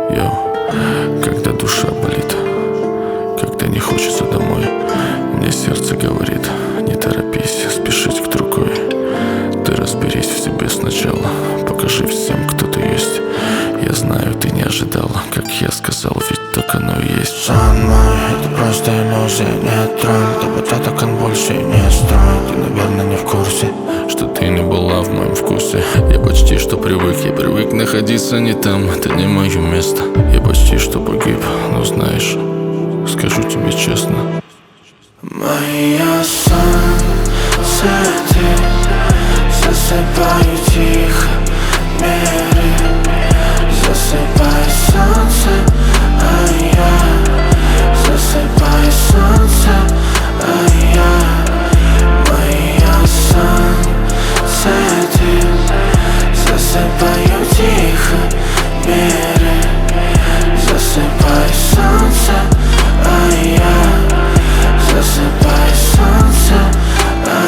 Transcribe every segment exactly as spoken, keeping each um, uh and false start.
Йоу, когда душа болит, когда не хочется домой, мне сердце говорит: не торопись спешить к другой. Ты разберись в себе сначала, покажи всем, кто ты есть. Я знаю, ты не ожидала, как я сказал, ведь так оно и есть. Сон мой, это просто иллюзия, нет тролль. Ты початок, он больше не строит. Ты, наверное, не в курсе, что ты не была в моем вкусе. Я почти что привык, я привык находиться не там. Это не мое место, я почти что погиб. Но знаешь, скажу тебе честно, моя солнце, ты засыпаю тихо, мире. Засыпай, солнце, а я засыпай, солнце, а я. Моя солнце, ты засыпаю тихо, мире. Засыпай, солнце, а я засыпай, солнце, а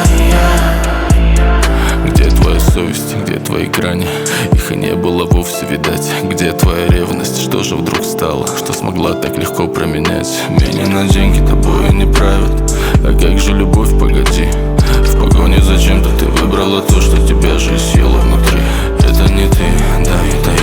я. Где твоя совесть, где твои грани? Их и не было вовсе видать. Где твоя ревность, что же вдруг стало, что смогла так легко променять? Меня на деньги тобой не правят. А как же любовь, погоди? В погоне зачем-то ты выбрала то, что тебя же съело внутри. Это не ты, да, это